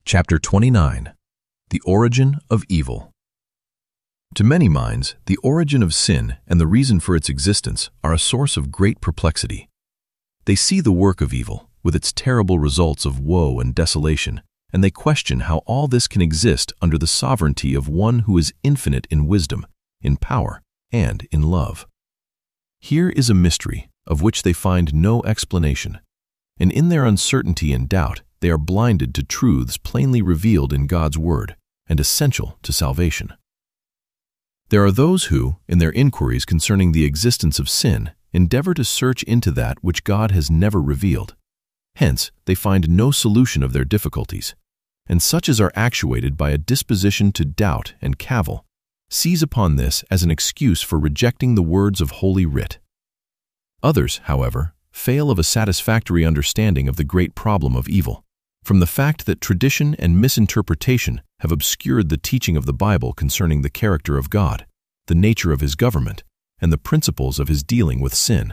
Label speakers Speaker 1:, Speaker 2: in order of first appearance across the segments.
Speaker 1: Chapter 29. The Origin of Evil. To many minds, the origin of sin and the reason for its existence are a source of great perplexity. They see the work of evil, with its terrible results of woe and desolation, and they question how all this can exist under the sovereignty of one who is infinite in wisdom, in power, and in love. Here is a mystery of which they find no explanation, and in their uncertainty and doubt, they are blinded to truths plainly revealed in God's Word and essential to salvation. There are those who, in their inquiries concerning the existence of sin, endeavor to search into that which God has never revealed. Hence, they find no solution of their difficulties, and such as are actuated by a disposition to doubt and cavil, seize upon this as an excuse for rejecting the words of Holy Writ. Others, however, fail of a satisfactory understanding of the great problem of evil, from the fact that tradition and misinterpretation have obscured the teaching of the Bible concerning the character of God, the nature of His government, and the principles of His dealing with sin.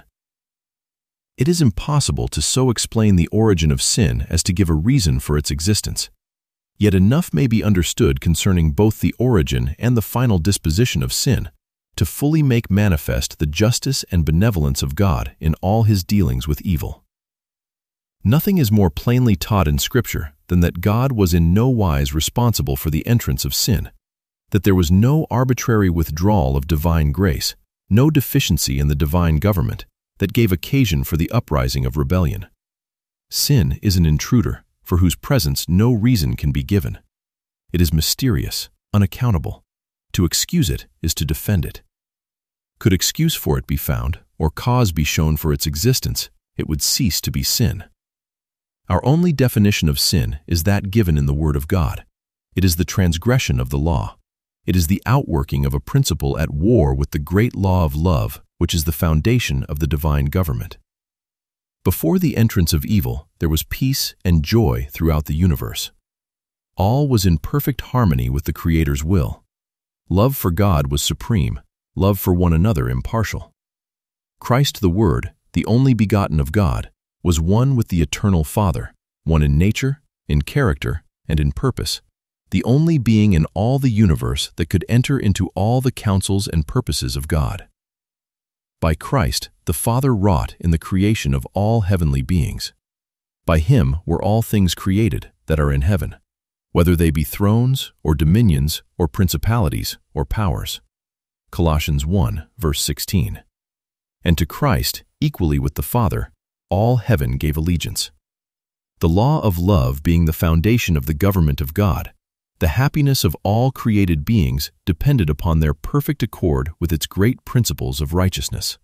Speaker 1: It is impossible to so explain the origin of sin as to give a reason for its existence. Yet enough may be understood concerning both the origin and the final disposition of sin to fully make manifest the justice and benevolence of God in all His dealings with evil. Nothing is more plainly taught in Scripture than that God was in no wise responsible for the entrance of sin, that there was no arbitrary withdrawal of divine grace, no deficiency in the divine government that gave occasion for the uprising of rebellion. Sin is an intruder for whose presence no reason can be given. It is mysterious, unaccountable. To excuse it is to defend it. Could excuse for it be found, or cause be shown for its existence, it would cease to be sin. Our only definition of sin is that given in the Word of God. It is the transgression of the law. It is the outworking of a principle at war with the great law of love, which is the foundation of the divine government. Before the entrance of evil, there was peace and joy throughout the universe. All was in perfect harmony with the Creator's will. Love for God was supreme, love for one another impartial. Christ the Word, the only begotten of God, was one with the eternal Father, one in nature, in character, and in purpose, the only being in all the universe that could enter into all the counsels and purposes of God. By Christ, the Father wrought in the creation of all heavenly beings. By Him were all things created that are in heaven, whether they be thrones, or dominions, or principalities, or powers. Colossians 1, verse 16. And to Christ, equally with the Father, all heaven gave allegiance. The law of love being the foundation of the government of God, the happiness of all created beings depended upon their perfect accord with its great principles of righteousness.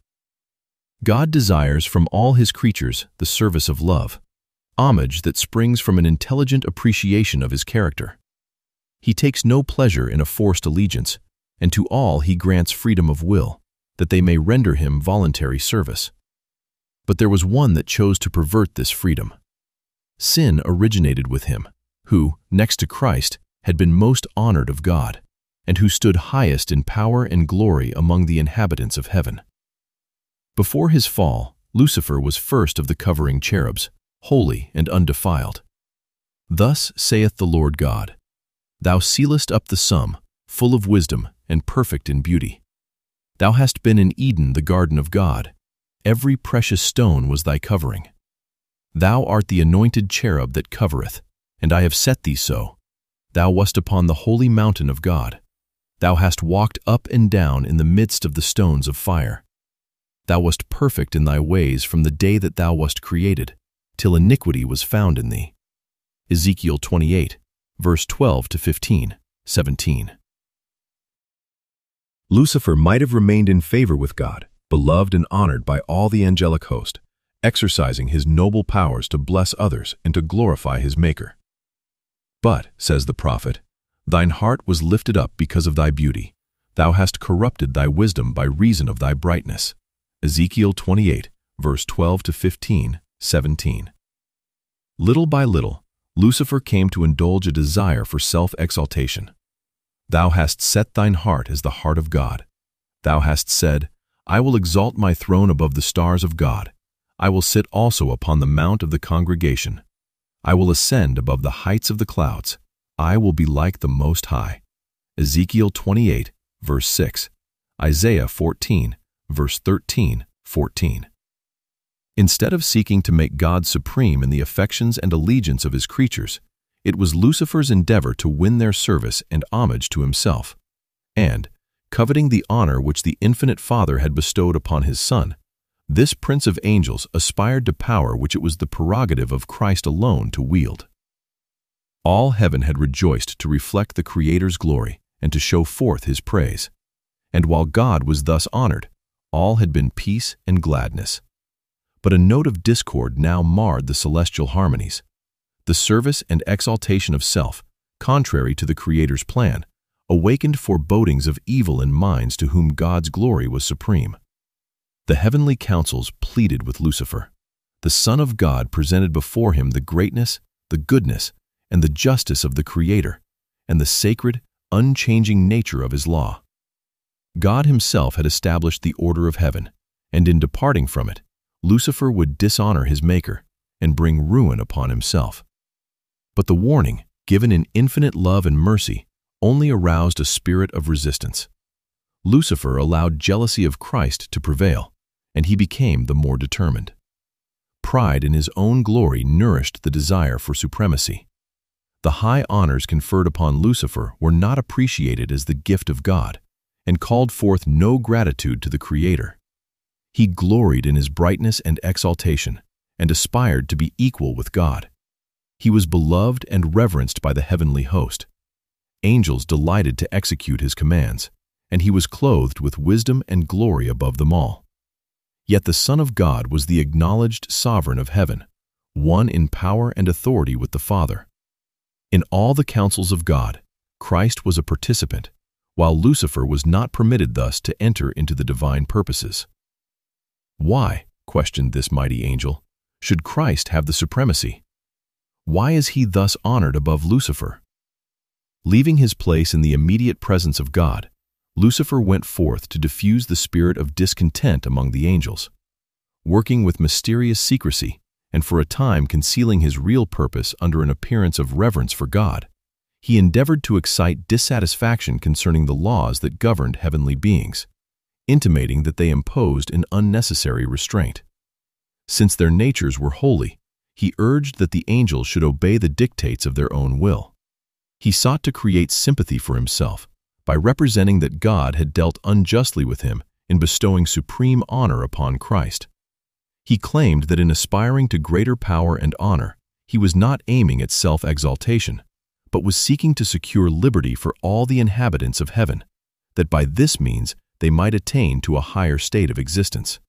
Speaker 1: God desires from all His creatures the service of love, homage that springs from an intelligent appreciation of His character. He takes no pleasure in a forced allegiance, and to all He grants freedom of will, that they may render Him voluntary service. But there was one that chose to pervert this freedom. Sin originated with him, who, next to Christ, had been most honored of God, and who stood highest in power and glory among the inhabitants of heaven. Before his fall, Lucifer was first of the covering cherubs, holy and undefiled. Thus saith the Lord God, Thou sealest up the sum, full of wisdom and perfect in beauty. Thou hast been in Eden the garden of God. Every precious stone was thy covering. Thou art the anointed cherub that covereth, and I have set thee so. Thou wast upon the holy mountain of God. Thou hast walked up and down in the midst of the stones of fire. Thou wast perfect in thy ways from the day that thou wast created, till iniquity was found in thee. Ezekiel 28, verse 12 to 15, 17. Lucifer might have remained in favor with God, beloved and honored by all the angelic host, exercising his noble powers to bless others and to glorify his Maker. But, says the prophet, thine heart was lifted up because of thy beauty. Thou hast corrupted thy wisdom by reason of thy brightness. Ezekiel 28, verse 12 to 15, 17. Little by little, Lucifer came to indulge a desire for self-exaltation. Thou hast set thine heart as the heart of God. Thou hast said, I will exalt my throne above the stars of God. I will sit also upon the mount of the congregation. I will ascend above the heights of the clouds. I will be like the Most High. Ezekiel 28, verse 6. Isaiah 14, verse 13, 14. Instead of seeking to make God supreme in the affections and allegiance of his creatures, it was Lucifer's endeavor to win their service and homage to himself, and, coveting the honor which the infinite Father had bestowed upon his Son, this prince of angels aspired to power which it was the prerogative of Christ alone to wield. All heaven had rejoiced to reflect the Creator's glory and to show forth his praise, and while God was thus honored, all had been peace and gladness. But a note of discord now marred the celestial harmonies. The service and exaltation of self, contrary to the Creator's plan, awakened forebodings of evil in minds to whom God's glory was supreme. The heavenly councils pleaded with Lucifer. The Son of God presented before him the greatness, the goodness, and the justice of the Creator, and the sacred, unchanging nature of his law. God himself had established the order of heaven, and in departing from it, Lucifer would dishonor his Maker and bring ruin upon himself. But the warning, given in infinite love and mercy, only aroused a spirit of resistance. Lucifer allowed jealousy of Christ to prevail, and he became the more determined. Pride in his own glory nourished the desire for supremacy. The high honors conferred upon Lucifer were not appreciated as the gift of God, and called forth no gratitude to the Creator. He gloried in his brightness and exaltation, and aspired to be equal with God. He was beloved and reverenced by the heavenly host. Angels delighted to execute his commands, and he was clothed with wisdom and glory above them all. Yet the Son of God was the acknowledged sovereign of heaven, one in power and authority with the Father. In all the counsels of God, Christ was a participant, while Lucifer was not permitted thus to enter into the divine purposes. Why, questioned this mighty angel, should Christ have the supremacy? Why is he thus honored above Lucifer? Leaving his place in the immediate presence of God, Lucifer went forth to diffuse the spirit of discontent among the angels. Working with mysterious secrecy, and for a time concealing his real purpose under an appearance of reverence for God, he endeavored to excite dissatisfaction concerning the laws that governed heavenly beings, intimating that they imposed an unnecessary restraint. Since their natures were holy, he urged that the angels should obey the dictates of their own will. He sought to create sympathy for himself by representing that God had dealt unjustly with him in bestowing supreme honor upon Christ. He claimed that in aspiring to greater power and honor, he was not aiming at self-exaltation, but was seeking to secure liberty for all the inhabitants of heaven, that by this means they might attain to a higher state of existence.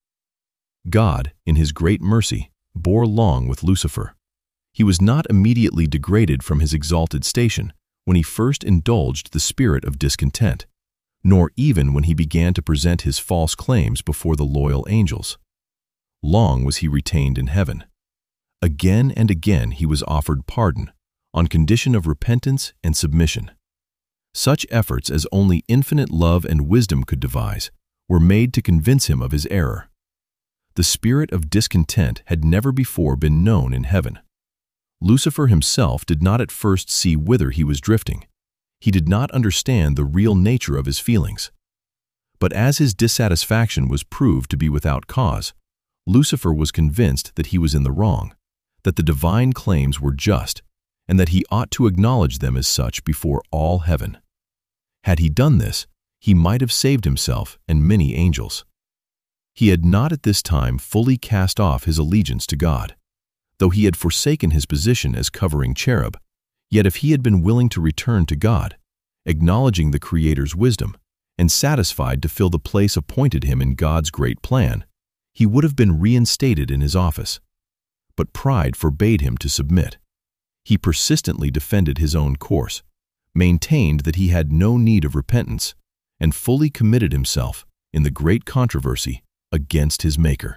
Speaker 1: God, in his great mercy, bore long with Lucifer. He was not immediately degraded from his exalted station when he first indulged the spirit of discontent, nor even when he began to present his false claims before the loyal angels. Long was he retained in heaven. Again and again he was offered pardon, on condition of repentance and submission. Such efforts as only infinite love and wisdom could devise were made to convince him of his error. The spirit of discontent had never before been known in heaven. Lucifer himself did not at first see whither he was drifting. He did not understand the real nature of his feelings. But as his dissatisfaction was proved to be without cause, Lucifer was convinced that he was in the wrong, that the divine claims were just, and that he ought to acknowledge them as such before all heaven. Had he done this, he might have saved himself and many angels. He had not at this time fully cast off his allegiance to God. Though he had forsaken his position as covering cherub, yet if he had been willing to return to God, acknowledging the Creator's wisdom, and satisfied to fill the place appointed him in God's great plan, he would have been reinstated in his office. But pride forbade him to submit. He persistently defended his own course, maintained that he had no need of repentance, and fully committed himself, in the great controversy, against his Maker.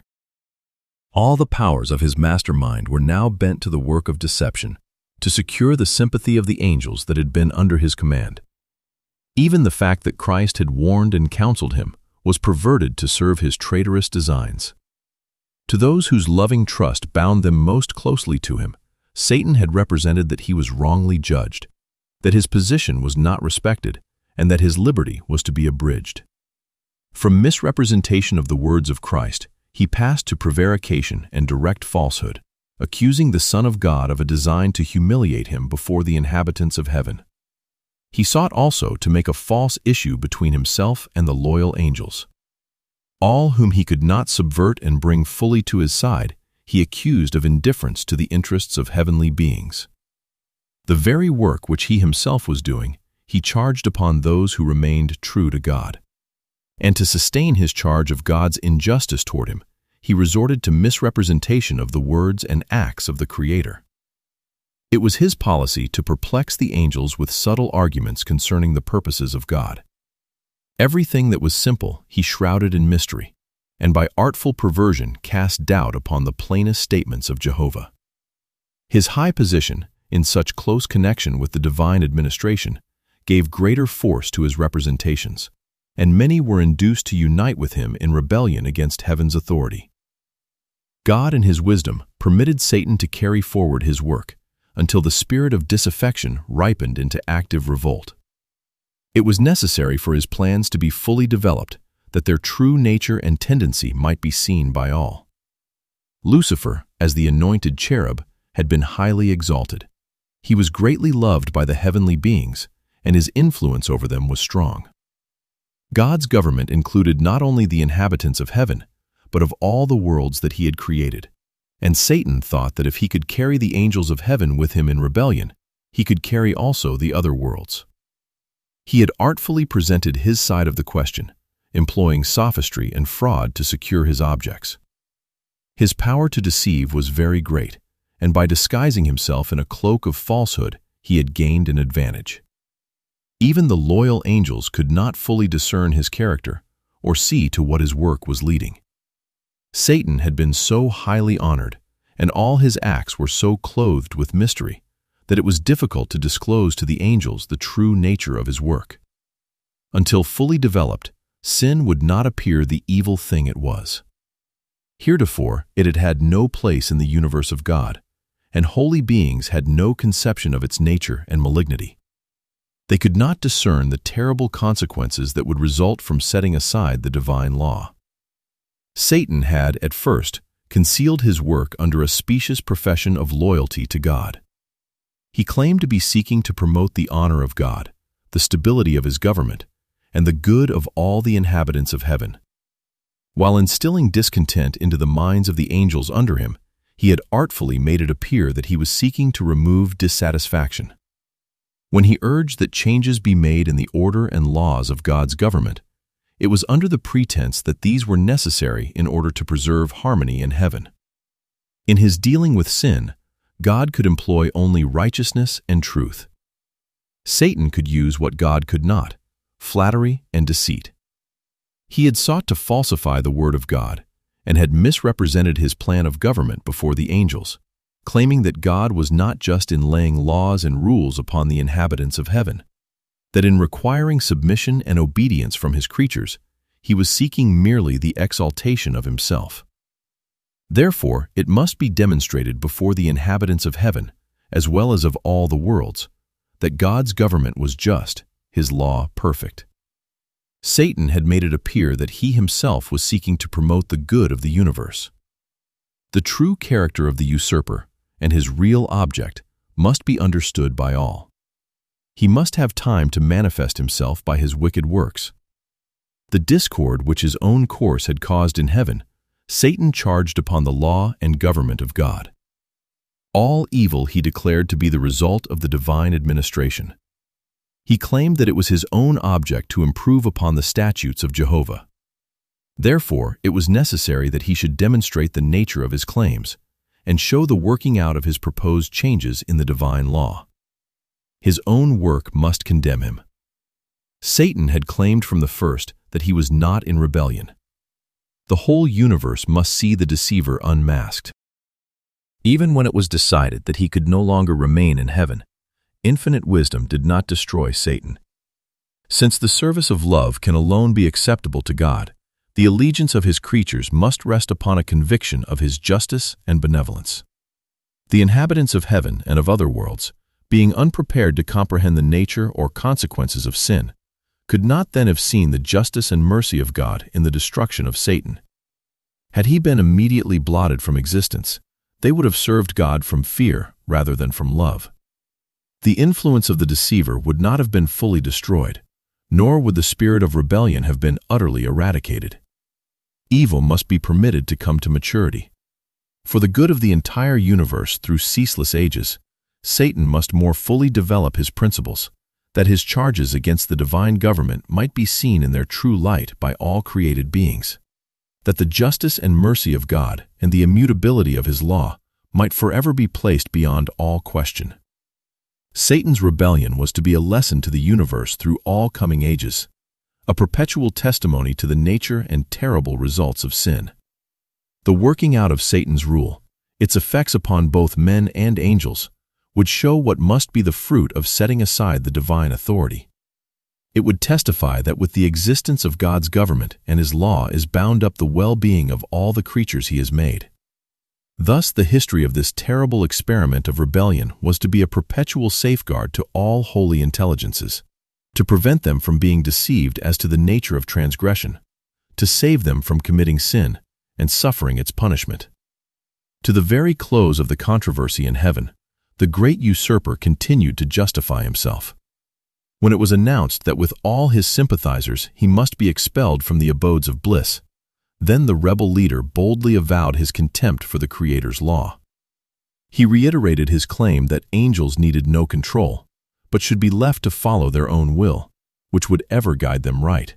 Speaker 1: All the powers of his mastermind were now bent to the work of deception, to secure the sympathy of the angels that had been under his command. Even the fact that Christ had warned and counseled him was perverted to serve his traitorous designs. To those whose loving trust bound them most closely to him, Satan had represented that he was wrongly judged, that his position was not respected, and that his liberty was to be abridged. From misrepresentation of the words of Christ, he passed to prevarication and direct falsehood, accusing the Son of God of a design to humiliate him before the inhabitants of heaven. He sought also to make a false issue between himself and the loyal angels. All whom he could not subvert and bring fully to his side, he accused of indifference to the interests of heavenly beings. The very work which he himself was doing, he charged upon those who remained true to God. And to sustain his charge of God's injustice toward him, he resorted to misrepresentation of the words and acts of the Creator. It was his policy to perplex the angels with subtle arguments concerning the purposes of God. Everything that was simple he shrouded in mystery, and by artful perversion cast doubt upon the plainest statements of Jehovah. His high position, in such close connection with the divine administration, gave greater force to his representations, and many were induced to unite with him in rebellion against heaven's authority. God in his wisdom permitted Satan to carry forward his work until the spirit of disaffection ripened into active revolt. It was necessary for his plans to be fully developed, that their true nature and tendency might be seen by all. Lucifer, as the anointed cherub, had been highly exalted. He was greatly loved by the heavenly beings, and his influence over them was strong. God's government included not only the inhabitants of heaven, but of all the worlds that he had created. And Satan thought that if he could carry the angels of heaven with him in rebellion, he could carry also the other worlds. He had artfully presented his side of the question, employing sophistry and fraud to secure his objects. His power to deceive was very great, and by disguising himself in a cloak of falsehood, he had gained an advantage. Even the loyal angels could not fully discern his character or see to what his work was leading. Satan had been so highly honored, and all his acts were so clothed with mystery, that it was difficult to disclose to the angels the true nature of his work. Until fully developed, sin would not appear the evil thing it was. Heretofore, it had had no place in the universe of God, and holy beings had no conception of its nature and malignity. They could not discern the terrible consequences that would result from setting aside the divine law. Satan had, at first, concealed his work under a specious profession of loyalty to God. He claimed to be seeking to promote the honor of God, the stability of his government, and the good of all the inhabitants of heaven. While instilling discontent into the minds of the angels under him, he had artfully made it appear that he was seeking to remove dissatisfaction. When he urged that changes be made in the order and laws of God's government, it was under the pretense that these were necessary in order to preserve harmony in heaven. In his dealing with sin, God could employ only righteousness and truth. Satan could use what God could not, flattery and deceit. He had sought to falsify the word of God and had misrepresented his plan of government before the angels, claiming that God was not just in laying laws and rules upon the inhabitants of heaven, that in requiring submission and obedience from his creatures, he was seeking merely the exaltation of himself. Therefore, it must be demonstrated before the inhabitants of heaven, as well as of all the worlds, that God's government was just, his law perfect. Satan had made it appear that he himself was seeking to promote the good of the universe. The true character of the usurper and his real object must be understood by all. He must have time to manifest himself by his wicked works. The discord which his own course had caused in heaven, Satan charged upon the law and government of God. All evil he declared to be the result of the divine administration. He claimed that it was his own object to improve upon the statutes of Jehovah. Therefore, it was necessary that he should demonstrate the nature of his claims and show the working out of his proposed changes in the divine law. His own work must condemn him. Satan had claimed from the first that he was not in rebellion. The whole universe must see the deceiver unmasked. Even when it was decided that he could no longer remain in heaven, infinite wisdom did not destroy Satan. Since the service of love can alone be acceptable to God, the allegiance of his creatures must rest upon a conviction of his justice and benevolence. The inhabitants of heaven and of other worlds, being unprepared to comprehend the nature or consequences of sin, could not then have seen the justice and mercy of God in the destruction of Satan. Had he been immediately blotted from existence, they would have served God from fear rather than from love. The influence of the deceiver would not have been fully destroyed, nor would the spirit of rebellion have been utterly eradicated. Evil must be permitted to come to maturity. For the good of the entire universe through ceaseless ages, Satan must more fully develop his principles, that his charges against the divine government might be seen in their true light by all created beings, that the justice and mercy of God and the immutability of his law might forever be placed beyond all question. Satan's rebellion was to be a lesson to the universe through all coming ages, a perpetual testimony to the nature and terrible results of sin. The working out of Satan's rule, its effects upon both men and angels, would show what must be the fruit of setting aside the divine authority. It would testify that with the existence of God's government and his law is bound up the well-being of all the creatures he has made. Thus, the history of this terrible experiment of rebellion was to be a perpetual safeguard to all holy intelligences, to prevent them from being deceived as to the nature of transgression, to save them from committing sin and suffering its punishment. To the very close of the controversy in heaven, the great usurper continued to justify himself. When it was announced that with all his sympathizers he must be expelled from the abodes of bliss, then the rebel leader boldly avowed his contempt for the Creator's law. He reiterated his claim that angels needed no control, but should be left to follow their own will, which would ever guide them right.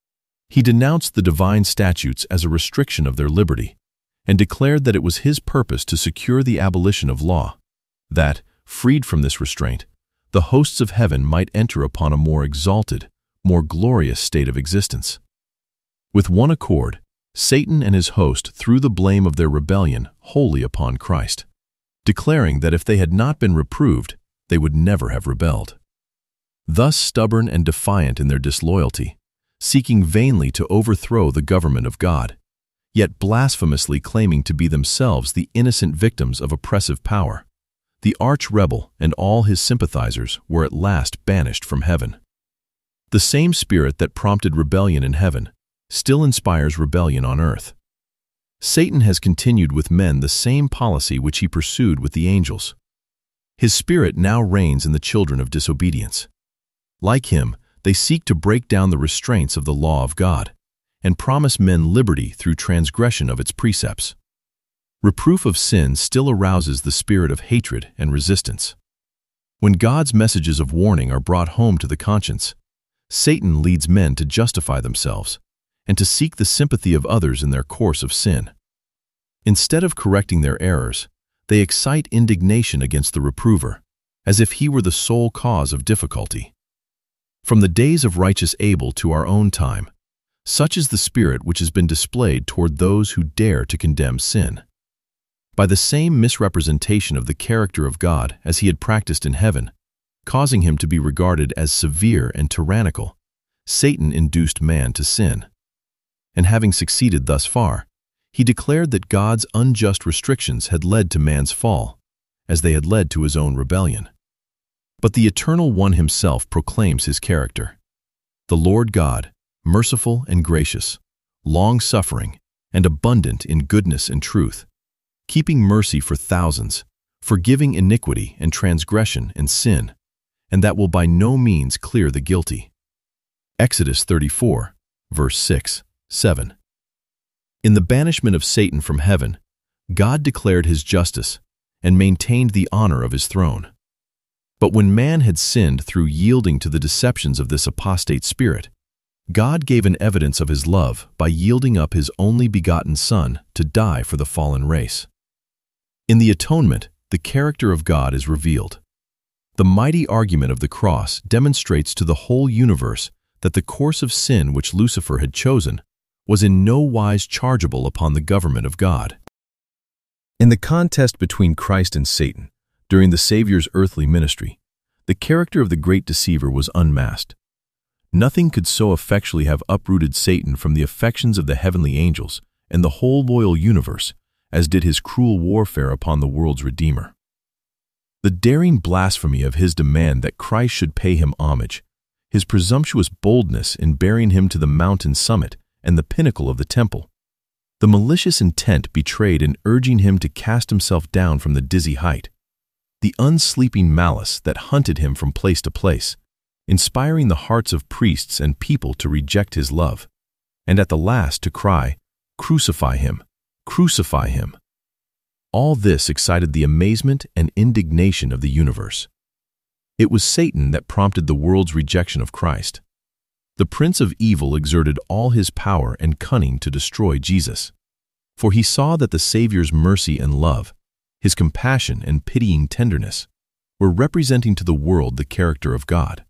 Speaker 1: He denounced the divine statutes as a restriction of their liberty, and declared that it was his purpose to secure the abolition of law, that, freed from this restraint, the hosts of heaven might enter upon a more exalted, more glorious state of existence. With one accord, Satan and his host threw the blame of their rebellion wholly upon Christ, declaring that if they had not been reproved, they would never have rebelled. Thus stubborn and defiant in their disloyalty, seeking vainly to overthrow the government of God, yet blasphemously claiming to be themselves the innocent victims of oppressive power, the arch-rebel and all his sympathizers were at last banished from heaven. The same spirit that prompted rebellion in heaven still inspires rebellion on earth. Satan has continued with men the same policy which he pursued with the angels. His spirit now reigns in the children of disobedience. Like him, they seek to break down the restraints of the law of God and promise men liberty through transgression of its precepts. Reproof of sin still arouses the spirit of hatred and resistance. When God's messages of warning are brought home to the conscience, Satan leads men to justify themselves and to seek the sympathy of others in their course of sin. Instead of correcting their errors, they excite indignation against the reprover, as if he were the sole cause of difficulty. From the days of righteous Abel to our own time, such is the spirit which has been displayed toward those who dare to condemn sin. By the same misrepresentation of the character of God as he had practiced in heaven, causing him to be regarded as severe and tyrannical, Satan induced man to sin. And having succeeded thus far, he declared that God's unjust restrictions had led to man's fall, as they had led to his own rebellion. But the Eternal One himself proclaims his character: the Lord God, merciful and gracious, long-suffering, and abundant in goodness and truth, keeping mercy for thousands, forgiving iniquity and transgression and sin, and that will by no means clear the guilty. Exodus 34, verse 6, 7. In the banishment of Satan from heaven, God declared his justice and maintained the honor of his throne. But when man had sinned through yielding to the deceptions of this apostate spirit, God gave an evidence of his love by yielding up his only begotten Son to die for the fallen race. In the atonement, the character of God is revealed. The mighty argument of the cross demonstrates to the whole universe that the course of sin which Lucifer had chosen was in no wise chargeable upon the government of God. In the contest between Christ and Satan, during the Savior's earthly ministry, the character of the great deceiver was unmasked. Nothing could so effectually have uprooted Satan from the affections of the heavenly angels and the whole loyal universe as did his cruel warfare upon the world's Redeemer. The daring blasphemy of his demand that Christ should pay him homage, his presumptuous boldness in bearing him to the mountain summit and the pinnacle of the temple, the malicious intent betrayed in urging him to cast himself down from the dizzy height, the unsleeping malice that hunted him from place to place, inspiring the hearts of priests and people to reject his love, and at the last to cry, "Crucify him! Crucify him!" All this excited the amazement and indignation of the universe. It was Satan that prompted the world's rejection of Christ. The prince of evil exerted all his power and cunning to destroy Jesus, for he saw that the Savior's mercy and love, his compassion and pitying tenderness, were representing to the world the character of God.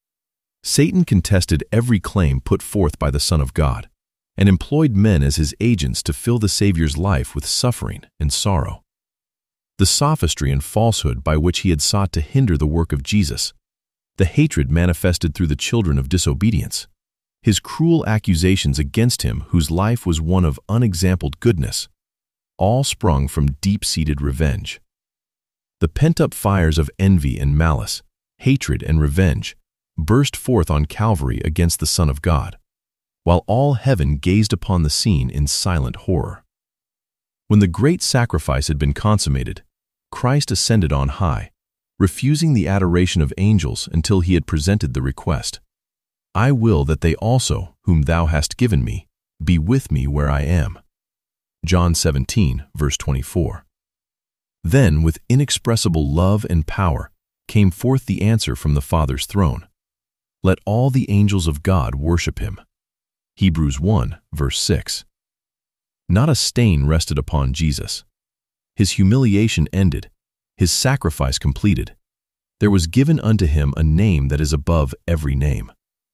Speaker 1: Satan contested every claim put forth by the Son of God, and employed men as his agents to fill the Savior's life with suffering and sorrow. The sophistry and falsehood by which he had sought to hinder the work of Jesus, the hatred manifested through the children of disobedience, his cruel accusations against him whose life was one of unexampled goodness, all sprung from deep-seated revenge. The pent-up fires of envy and malice, hatred and revenge, burst forth on Calvary against the Son of God, while all heaven gazed upon the scene in silent horror. When the great sacrifice had been consummated, Christ ascended on high, refusing the adoration of angels until he had presented the request, "I will that they also, whom thou hast given me, be with me where I am." John 17, verse 24. Then, with inexpressible love and power, came forth the answer from the Father's throne, "Let all the angels of God worship him." Hebrews 1, verse 6. Not a stain rested upon Jesus. His humiliation ended, his sacrifice completed. There was given unto him a name that is above every name.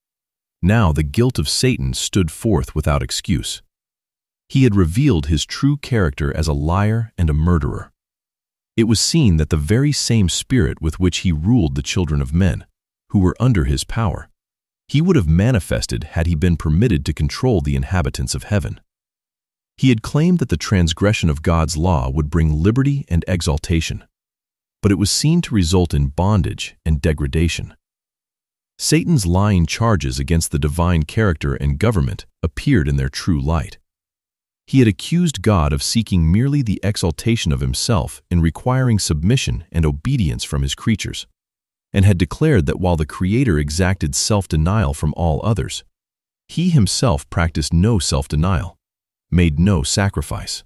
Speaker 1: Now the guilt of Satan stood forth without excuse. He had revealed his true character as a liar and a murderer. It was seen that the very same spirit with which he ruled the children of men, who were under his power, he would have manifested had he been permitted to control the inhabitants of heaven. He had claimed that the transgression of God's law would bring liberty and exaltation, but it was seen to result in bondage and degradation. Satan's lying charges against the divine character and government appeared in their true light. He had accused God of seeking merely the exaltation of himself in requiring submission and obedience from his creatures, and had declared that while the Creator exacted self-denial from all others, he himself practiced no self-denial, made no sacrifice.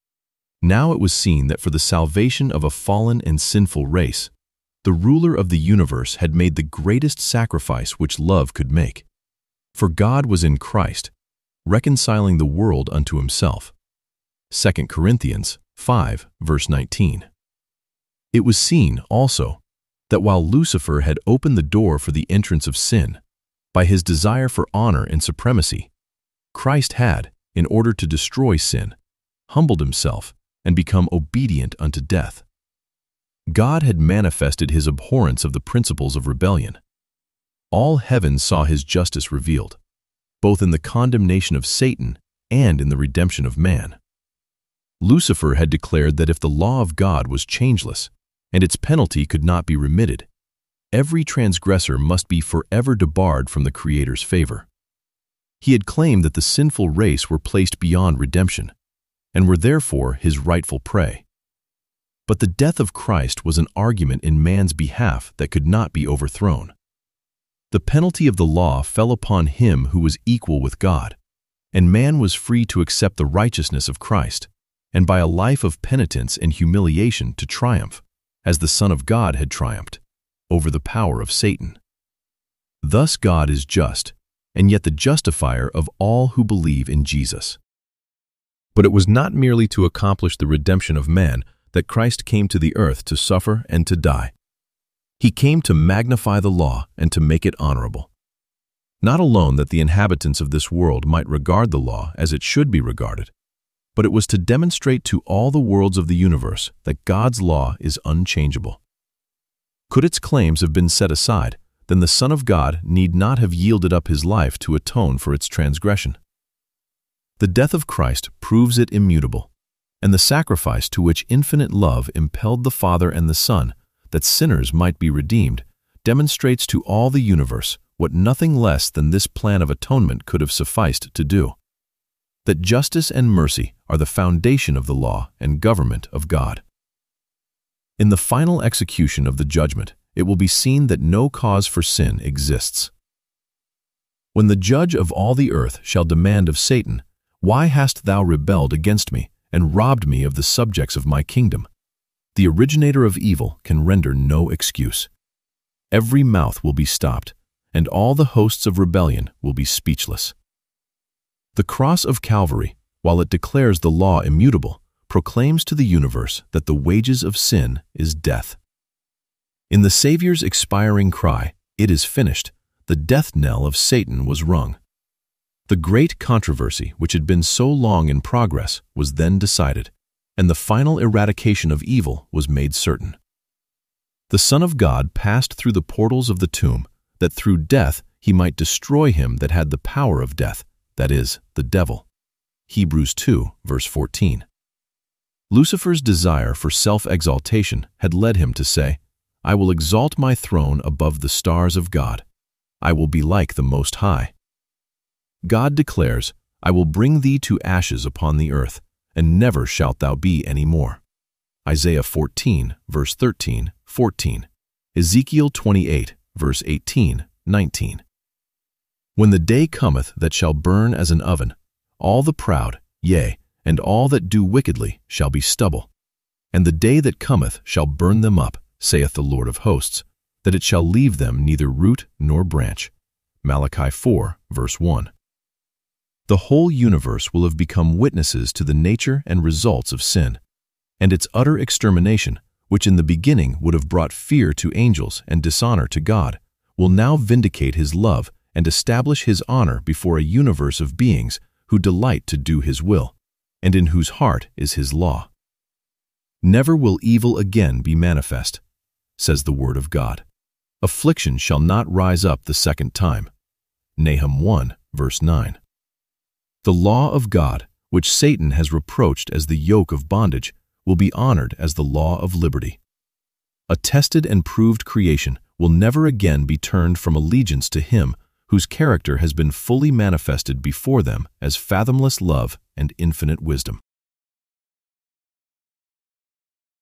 Speaker 1: Now it was seen that for the salvation of a fallen and sinful race, the ruler of the universe had made the greatest sacrifice which love could make. For God was in Christ, reconciling the world unto himself. 2 Corinthians 5, verse 19. It was seen, also, that while Lucifer had opened the door for the entrance of sin, by his desire for honor and supremacy, Christ had, in order to destroy sin, humbled himself and become obedient unto death. God had manifested his abhorrence of the principles of rebellion. All heaven saw his justice revealed, both in the condemnation of Satan and in the redemption of man. Lucifer had declared that if the law of God was changeless, and its penalty could not be remitted, every transgressor must be forever debarred from the Creator's favor. He had claimed that the sinful race were placed beyond redemption, and were therefore his rightful prey. But the death of Christ was an argument in man's behalf that could not be overthrown. The penalty of the law fell upon him who was equal with God, and man was free to accept the righteousness of Christ, and by a life of penitence and humiliation to triumph, as the Son of God had triumphed, over the power of Satan. Thus God is just, and yet the justifier of all who believe in Jesus. But it was not merely to accomplish the redemption of man that Christ came to the earth to suffer and to die. He came to magnify the law and to make it honorable. Not alone that the inhabitants of this world might regard the law as it should be regarded, but it was to demonstrate to all the worlds of the universe that God's law is unchangeable. Could its claims have been set aside, then the Son of God need not have yielded up his life to atone for its transgression. The death of Christ proves it immutable, and the sacrifice to which infinite love impelled the Father and the Son, that sinners might be redeemed, demonstrates to all the universe what nothing less than this plan of atonement could have sufficed to do. That justice and mercy are the foundation of the law and government of God. In the final execution of the judgment, it will be seen that no cause for sin exists. When the judge of all the earth shall demand of Satan, "Why hast thou rebelled against me, and robbed me of the subjects of my kingdom?" the originator of evil can render no excuse. Every mouth will be stopped, and all the hosts of rebellion will be speechless. The cross of Calvary, while it declares the law immutable, proclaims to the universe that the wages of sin is death. In the Savior's expiring cry, "It is finished," the death knell of Satan was rung. The great controversy which had been so long in progress was then decided, and the final eradication of evil was made certain. The Son of God passed through the portals of the tomb, that through death he might destroy him that had the power of death, that is, the devil. Hebrews 2, verse 14. Lucifer's desire for self-exaltation had led him to say, "I will exalt my throne above the stars of God. I will be like the Most High." God declares, "I will bring thee to ashes upon the earth, and never shalt thou be any more." Isaiah 14, verse 13, 14. Ezekiel 28, verse 18, 19. When the day cometh that shall burn as an oven, all the proud, yea, and all that do wickedly shall be stubble. And the day that cometh shall burn them up, saith the Lord of hosts, that it shall leave them neither root nor branch. Malachi 4, verse 1. The whole universe will have become witnesses to the nature and results of sin, and its utter extermination, which in the beginning would have brought fear to angels and dishonor to God, will now vindicate his love and establish his honor before a universe of beings who delight to do his will, and in whose heart is his law. Never will evil again be manifest, says the word of God. Affliction shall not rise up the second time. Nahum 1, verse 9. The law of God, which Satan has reproached as the yoke of bondage, will be honored as the law of liberty. A tested and proved creation will never again be turned from allegiance to him whose character has been fully manifested before them as fathomless love and infinite wisdom.